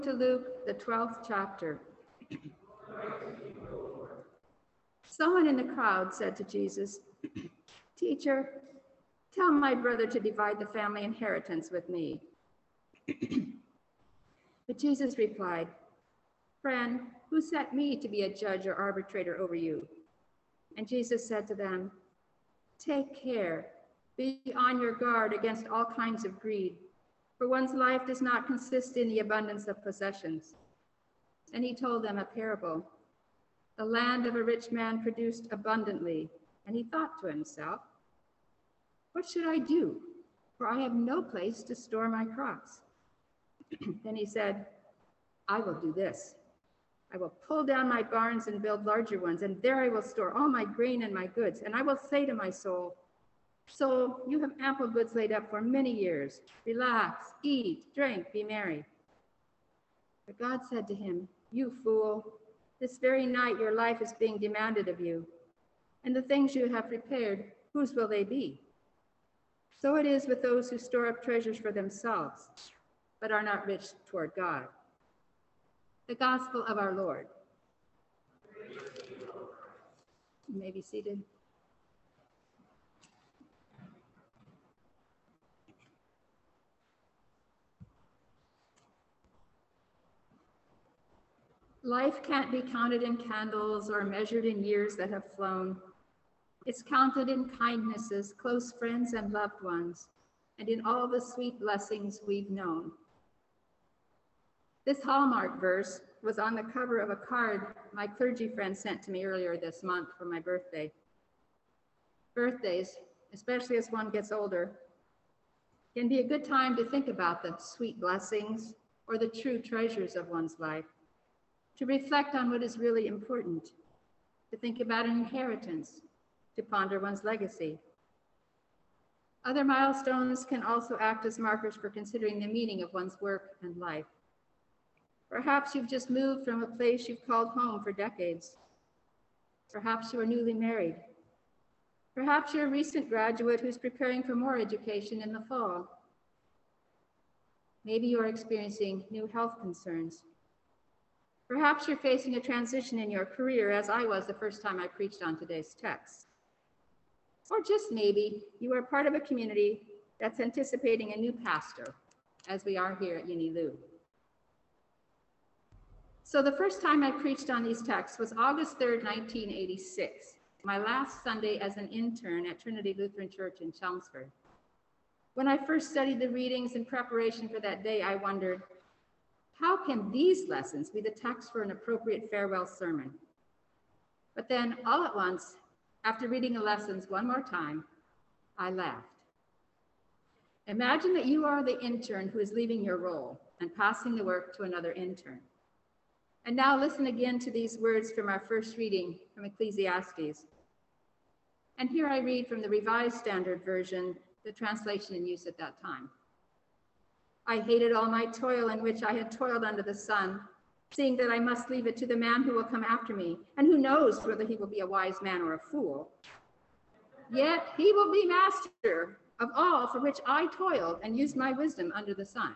to Luke, the 12th chapter. Someone in the crowd said to Jesus, "Teacher, tell my brother to divide the family inheritance with me." But Jesus replied, "Friend, who set me to be a judge or arbitrator over you?" And Jesus said to them, "Take care, be on your guard against all kinds of greed, for one's life does not consist in the abundance of possessions." And he told them a parable. The land of a rich man produced abundantly, and he thought to himself, "What should I do? For I have no place to store my crops." Then he said, "I will do this. I will pull down my barns and build larger ones, and there I will store all my grain and my goods. And I will say to my soul, 'Soul, you have ample goods laid up for many years. Relax, eat, drink, be merry.' But God said to him, 'You fool, this very night your life is being demanded of you. And the things you have prepared, whose will they be?' So it is with those who store up treasures for themselves, but are not rich toward God." The gospel of our Lord. You may be seated. Life can't be counted in candles or measured in years that have flown. It's counted in kindnesses, close friends and loved ones, and in all the sweet blessings we've known. This Hallmark verse was on the cover of a card my clergy friend sent to me earlier this month for my birthday. Birthdays, especially as one gets older, can be a good time to think about the sweet blessings or the true treasures of one's life, to reflect on what is really important, to think about an inheritance, to ponder one's legacy. Other milestones can also act as markers for considering the meaning of one's work and life. Perhaps you've just moved from a place you've called home for decades. Perhaps you are newly married. Perhaps you're a recent graduate who's preparing for more education in the fall. Maybe you are experiencing new health concerns. Perhaps you're facing a transition in your career, as I was the first time I preached on today's text. Or just maybe you are part of a community that's anticipating a new pastor, as we are here at Unilu. So the first time I preached on these texts was August 3rd, 1986, my last Sunday as an intern at Trinity Lutheran Church in Chelmsford. When I first studied the readings in preparation for that day, I wondered, how can these lessons be the text for an appropriate farewell sermon? But then all at once, after reading the lessons one more time, I laughed. Imagine that you are the intern who is leaving your role and passing the work to another intern. And now listen again to these words from our first reading from Ecclesiastes. And here I read from the Revised Standard Version, the translation in use at that time. "I hated all my toil in which I had toiled under the sun, seeing that I must leave it to the man who will come after me, and who knows whether he will be a wise man or a fool. Yet he will be master of all for which I toiled and used my wisdom under the sun."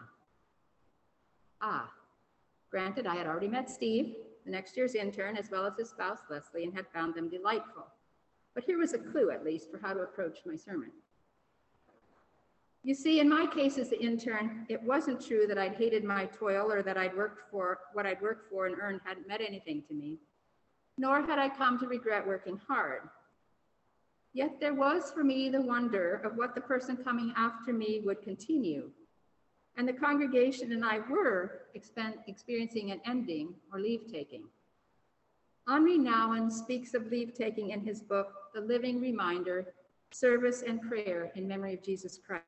Granted, I had already met Steve, the next year's intern, as well as his spouse, Leslie, and had found them delightful. But here was a clue, at least, for how to approach my sermon. You see, in my case as the intern, it wasn't true that I'd hated my toil or that what I'd worked for and earned hadn't meant anything to me, nor had I come to regret working hard. Yet there was for me the wonder of what the person coming after me would continue. And the congregation and I were experiencing an ending or leave-taking. Henri Nouwen speaks of leave-taking in his book, The Living Reminder, Service and Prayer in Memory of Jesus Christ.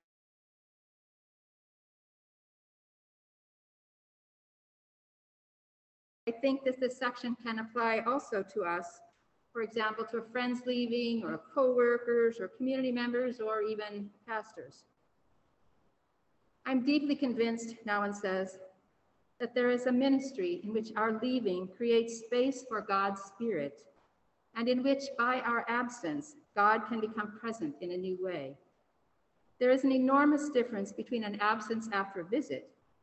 I think that this section can apply also to us, for example, to friends leaving or co-workers or community members or even pastors. I'm deeply convinced, Nouwen says, that there is a ministry in which our leaving creates space for God's Spirit, and in which by our absence, God can become present in a new way. There is an enormous difference between an absence after a visit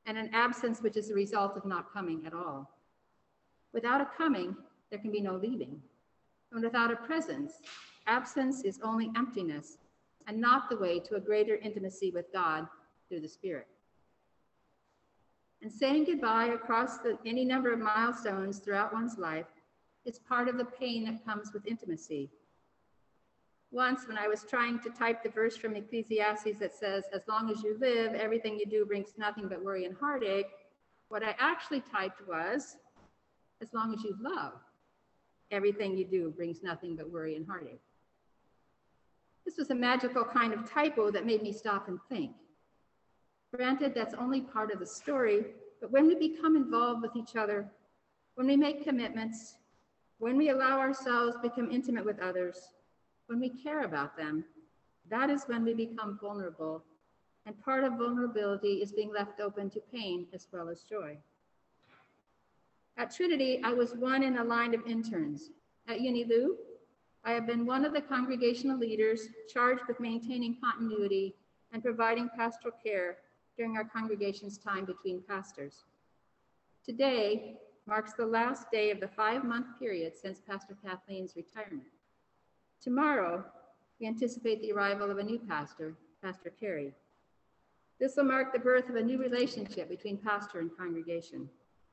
and an absence which is the result of not coming at all. Without a coming, there can be no leaving. And without a presence, absence is only emptiness and not the way to a greater intimacy with God through the Spirit. And saying goodbye across any number of milestones throughout one's life is part of the pain that comes with intimacy. Once, when I was trying to type the verse from Ecclesiastes that says, as long as you live, everything you do brings nothing but worry and heartache, what I actually typed was, as long as you love, everything you do brings nothing but worry and heartache. This was a magical kind of typo that made me stop and think. Granted, that's only part of the story, but when we become involved with each other, when we make commitments, when we allow ourselves to become intimate with others, when we care about them, that is when we become vulnerable. And part of vulnerability is being left open to pain as well as joy. At Trinity, I was one in a line of interns. At UniLou, I have been one of the congregational leaders charged with maintaining continuity and providing pastoral care during our congregation's time between pastors. Today marks the last day of the 5-month period since Pastor Kathleen's retirement. Tomorrow, we anticipate the arrival of a new pastor, Pastor Carey. This will mark the birth of a new relationship between pastor and congregation.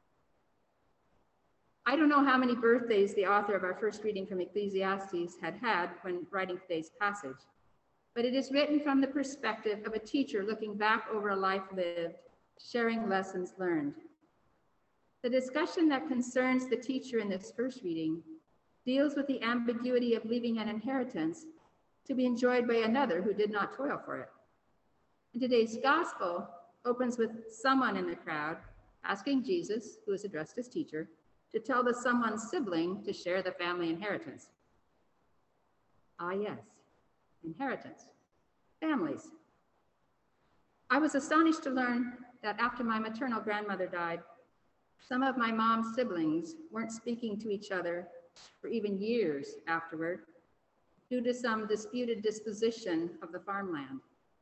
I don't know how many birthdays the author of our first reading from Ecclesiastes had when writing today's passage, but it is written from the perspective of a teacher looking back over a life lived, sharing lessons learned. The discussion that concerns the teacher in this first reading deals with the ambiguity of leaving an inheritance to be enjoyed by another who did not toil for it. And today's gospel opens with someone in the crowd asking Jesus, who is addressed as teacher, to tell the someone's sibling to share the family inheritance. Ah, yes, inheritance, families. I was astonished to learn that after my maternal grandmother died, some of my mom's siblings weren't speaking to each other for even years afterward due to some disputed disposition of the farmland.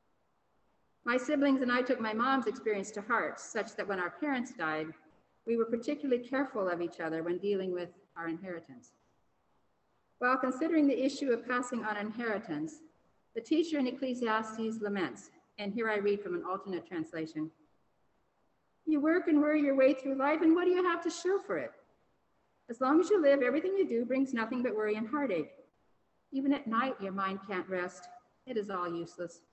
My siblings and I took my mom's experience to heart, such that when our parents died, we were particularly careful of each other when dealing with our inheritance. While considering the issue of passing on inheritance, the teacher in Ecclesiastes laments, and here I read from an alternate translation. You work and worry your way through life, and what do you have to show for it? As long as you live, everything you do brings nothing but worry and heartache. Even at night, your mind can't rest. It is all useless.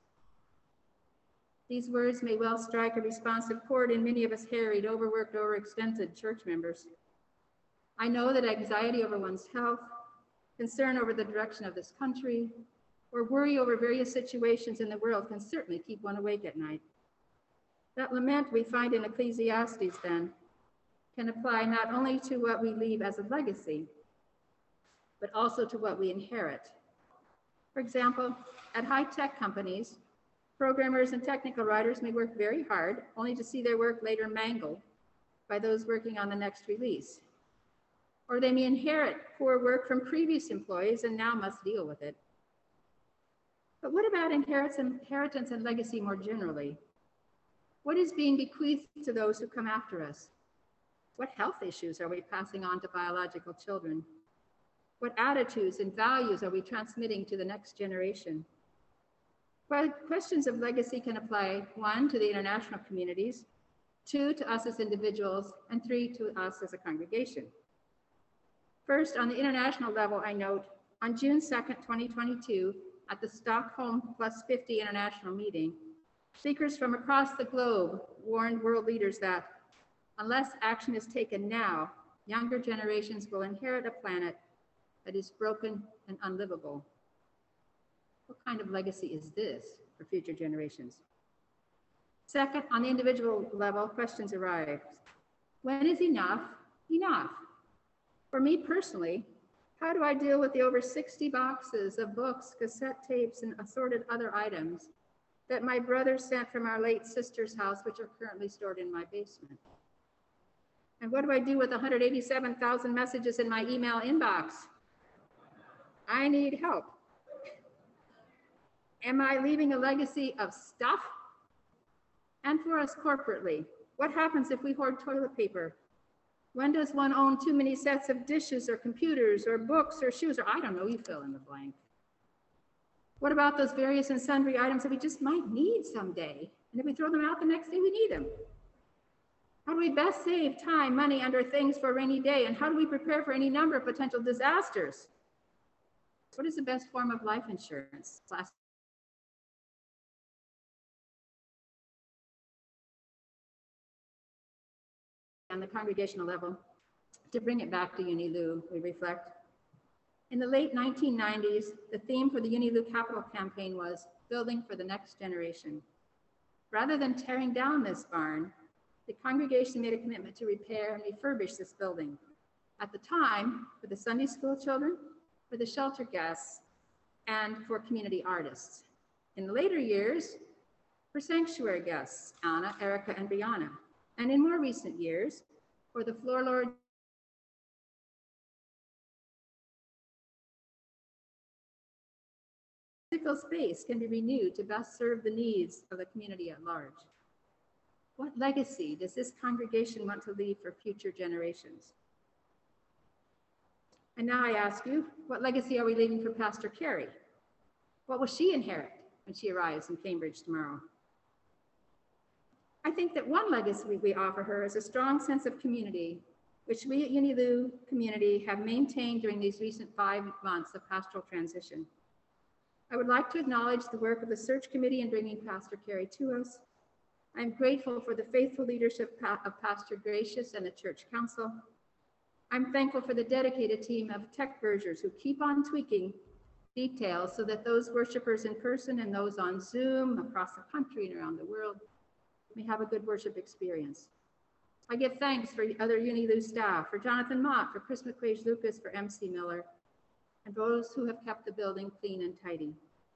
These words may well strike a responsive chord in many of us harried, overworked, overextended church members. I know that anxiety over one's health, concern over the direction of this country, or worry over various situations in the world can certainly keep one awake at night. That lament we find in Ecclesiastes, then, can apply not only to what we leave as a legacy, but also to what we inherit. For example, at high-tech companies, programmers and technical writers may work very hard, only to see their work later mangled by those working on the next release. Or they may inherit poor work from previous employees and now must deal with it. But what about inheritance and legacy more generally? What is being bequeathed to those who come after us? What health issues are we passing on to biological children? What attitudes and values are we transmitting to the next generation? Well, questions of legacy can apply, 1, to the international communities, 2, to us as individuals, and 3, to us as a congregation. First, on the international level, I note, on June 2nd, 2022, at the Stockholm Plus 50 International Meeting, speakers from across the globe warned world leaders that unless action is taken now, younger generations will inherit a planet that is broken and unlivable. What kind of legacy is this for future generations? Second, on the individual level, questions arise. When is enough enough? For me personally, how do I deal with the over 60 boxes of books, cassette tapes, and assorted other items that my brother sent from our late sister's house, which are currently stored in my basement? And what do I do with 187,000 messages in my email inbox? I need help. Am I leaving a legacy of stuff? And for us corporately, What happens if we hoard toilet paper? When does one own too many sets of dishes or computers or books or shoes, or I don't know, you fill in the blank. What about those various and sundry items that we just might need someday? And if we throw them out the next day, we need them. How do we best save time, money, and our things for a rainy day? And how do we prepare for any number of potential disasters? What is the best form of life insurance? On the congregational level, to bring it back to Unilu, we reflect. In the late 1990s, the theme for the Unilu Capital Campaign was building for the next generation. Rather than tearing down this barn, the congregation made a commitment to repair and refurbish this building. At the time, for the Sunday school children, for the shelter guests, and for community artists. In the later years, for sanctuary guests, Anna, Erica, and Brianna. And in more recent years, for the Floor Lord physical space can be renewed to best serve the needs of the community at large. What legacy does this congregation want to leave for future generations? And now I ask you, what legacy are we leaving for Pastor Carey? What will she inherit when she arrives in Cambridge tomorrow? I think that one legacy we offer her is a strong sense of community, which we at Unilu community have maintained during these recent 5 months of pastoral transition. I would like to acknowledge the work of the search committee in bringing Pastor Carey to us. I'm grateful for the faithful leadership of Pastor Gracious and the Church Council. I'm thankful for the dedicated team of tech vergers who keep on tweaking details so that those worshipers in person and those on Zoom across the country and around the world may have a good worship experience. I give thanks for other Unilu staff, for Jonathan Mott, for Chris McQuaige Lucas, for MC Miller, and those who have kept the building clean and tidy.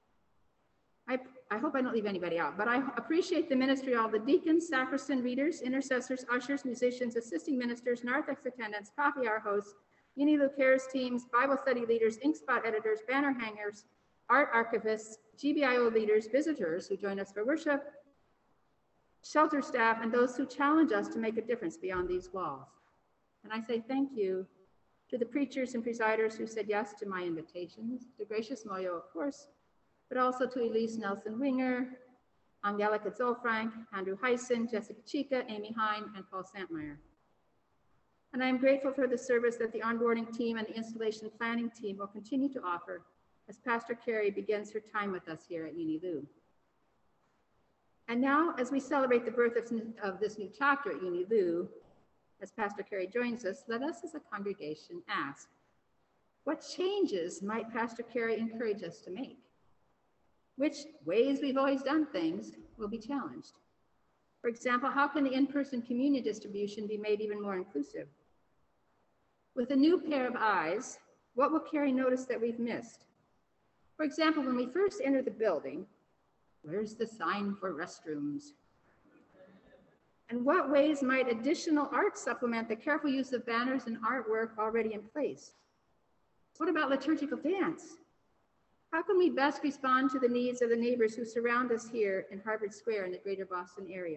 I hope I don't leave anybody out, but I appreciate the ministry of all the deacons, sacristan, readers, intercessors, ushers, musicians, assisting ministers, narthex attendants, coffee hour hosts, Unilu Cares teams, Bible study leaders, Inkspot editors, banner hangers, art archivists, GBIO leaders, visitors who join us for worship, shelter staff, and those who challenge us to make a difference beyond these walls. And I say thank you to the preachers and presiders who said yes to my invitations, to Gracious Moyo, of course, but also to Elise Nelson Winger, Angelica Zolfrank, Andrew Heisen, Jessica Chica, Amy Hine, and Paul Santmeyer. And I am grateful for the service that the onboarding team and the installation planning team will continue to offer as Pastor Carey begins her time with us here at Unilu. And now, as we celebrate the birth of this new chapter at Unilu, as Pastor Carey joins us, let us as a congregation ask, what changes might Pastor Carey encourage us to make? Which ways we've always done things will be challenged? For example, how can the in-person communion distribution be made even more inclusive? With a new pair of eyes, what will Carey notice that we've missed? For example, when we first enter the building, where's the sign for restrooms? And what ways might additional art supplement the careful use of banners and artwork already in place? What about liturgical dance? How can we best respond to the needs of the neighbors who surround us here in Harvard Square in the greater Boston area?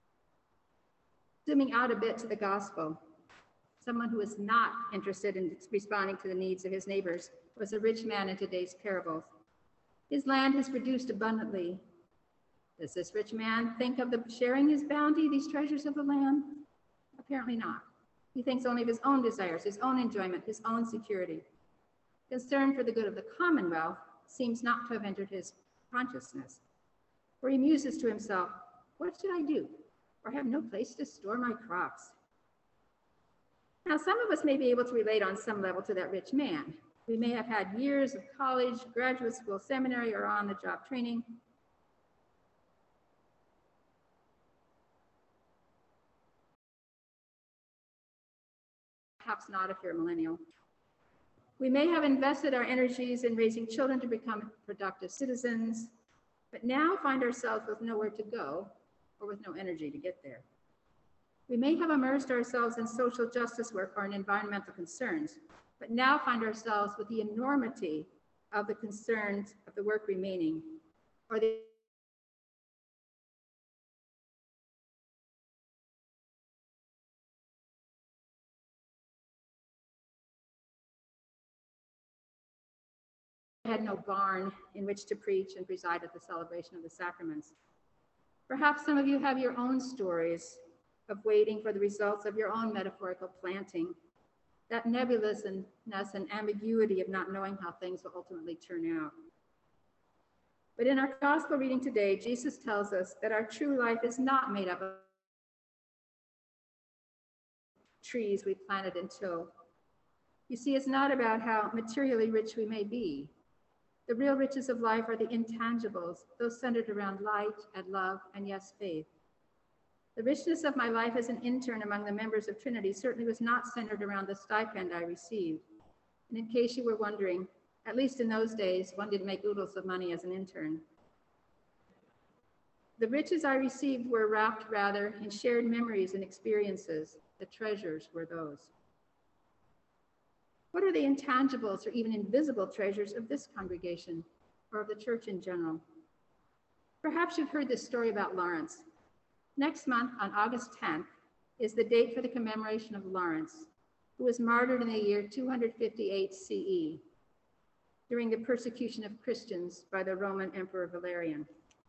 Zooming out a bit to the gospel, someone who is not interested in responding to the needs of his neighbors was a rich man in today's parables. His land has produced abundantly. Does this rich man think of sharing his bounty, these treasures of the land? Apparently not. He thinks only of his own desires, his own enjoyment, his own security. Concern for the good of the commonwealth seems not to have entered his consciousness, for he muses to himself, what should I do? For I have no place to store my crops. Now, some of us may be able to relate on some level to that rich man. We may have had years of college, graduate school, seminary, or on-the-job training. Perhaps not if you're a millennial. We may have invested our energies in raising children to become productive citizens, but now find ourselves with nowhere to go or with no energy to get there. We may have immersed ourselves in social justice work or in environmental concerns, but now find ourselves with the enormity of the concerns of the work remaining, or the had no barn in which to preach and preside at the celebration of the sacraments. Perhaps some of you have your own stories of waiting for the results of your own metaphorical planting, that nebulousness and ambiguity of not knowing how things will ultimately turn out. But in our gospel reading today, Jesus tells us that our true life is not made up of trees we planted and till. You see, it's not about how materially rich we may be. The real riches of life are the intangibles, those centered around light and love and, yes, faith. The richness of my life as an intern among the members of Trinity certainly was not centered around the stipend I received. And in case you were wondering, at least in those days, one didn't make oodles of money as an intern. The riches I received were wrapped rather in shared memories and experiences. The treasures were those. What are the intangibles or even invisible treasures of this congregation or of the church in general? Perhaps you've heard this story about Lawrence. Next month, on August 10th, is the date for the commemoration of Lawrence, who was martyred in the year 258 CE during the persecution of Christians by the Roman Emperor Valerian.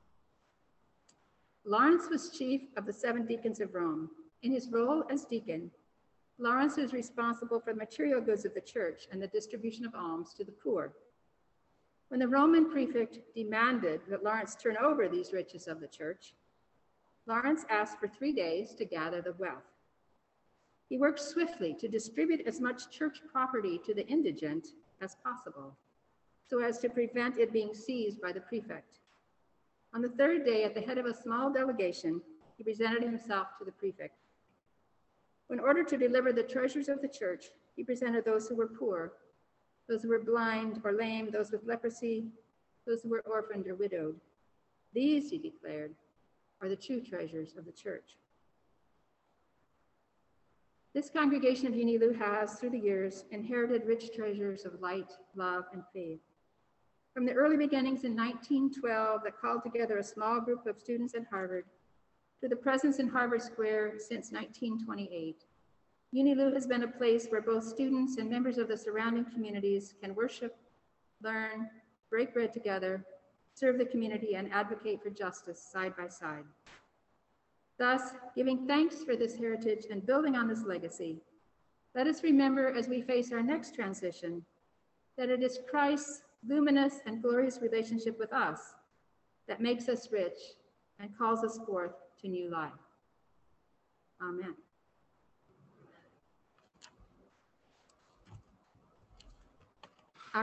Lawrence was chief of the 7 deacons of Rome. In his role as deacon, Lawrence was responsible for the material goods of the church and the distribution of alms to the poor. When the Roman prefect demanded that Lawrence turn over these riches of the church, Lawrence asked for 3 days to gather the wealth. He worked swiftly to distribute as much church property to the indigent as possible, so as to prevent it being seized by the prefect. On the 3rd day, at the head of a small delegation, he presented himself to the prefect. In order to deliver the treasures of the church, he presented those who were poor, those who were blind or lame, those with leprosy, those who were orphaned or widowed. These, he declared, are the true treasures of the church. This congregation of Unilu has, through the years, inherited rich treasures of light, love, and faith. From the early beginnings in 1912 that called together a small group of students at Harvard, to the presence in Harvard Square since 1928, Unilu has been a place where both students and members of the surrounding communities can worship, learn, break bread together, serve the community, and advocate for justice side by side. Thus, giving thanks for this heritage and building on this legacy, let us remember as we face our next transition that it is Christ's luminous and glorious relationship with us that makes us rich and calls us forth to new life. Amen.